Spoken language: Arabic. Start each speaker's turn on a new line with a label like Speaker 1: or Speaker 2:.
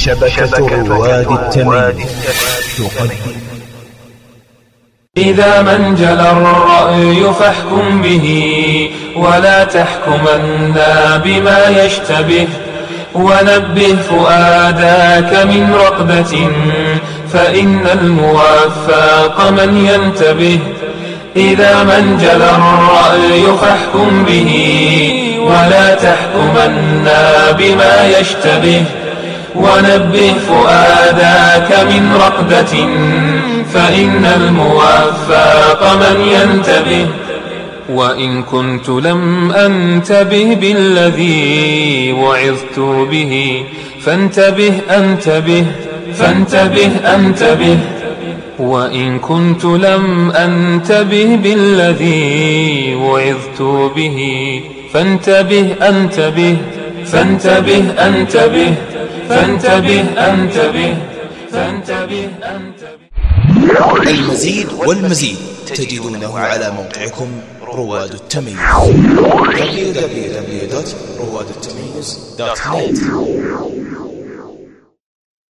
Speaker 1: شبكة رواد التمييز تقدم.
Speaker 2: إذا ما انجلى الرأي فاحكم به، ولا تحكمن بما يشتبه، ونبه فؤاداك من رقبة، فإن الموفق من ينتبه. إذا ما انجلى الرأي فاحكم به، ولا تحكمن بما يشتبه، ونبه فؤاداك من رقبة، فإن الموفق من ينتبه. وإن كنت لم أنتبه بالذي وعظت به، فانتبه أنتبه فانتبه أنتبه. وإن كنت لم أنتبه بالذي وعظت به، فانتبه أنتبه فانتبه أنتبه فانتبه أنتبه فانتبه أنتبه.
Speaker 1: المزيد والمزيد تجدونه على موقعكم رواد التمييز www.روادالتمييز.net.